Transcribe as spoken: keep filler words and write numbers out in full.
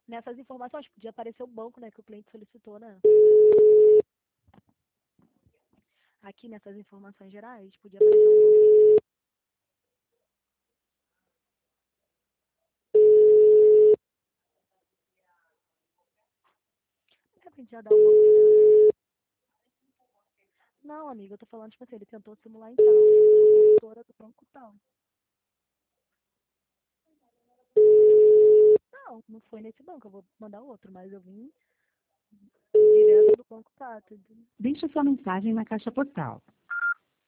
Nessas informações, podia aparecer o banco, né, que o cliente solicitou, né? Aqui nessas informações gerais, podia aparecer o banco. É pra gente já dar o banco. Não, amiga, eu tô falando, tipo assim, ele tentou simular então. Eu sou consultora do banco tal. Não, não foi nesse banco, eu vou mandar outro, mas eu vim direto do banco tal. Deixe sua mensagem na caixa postal.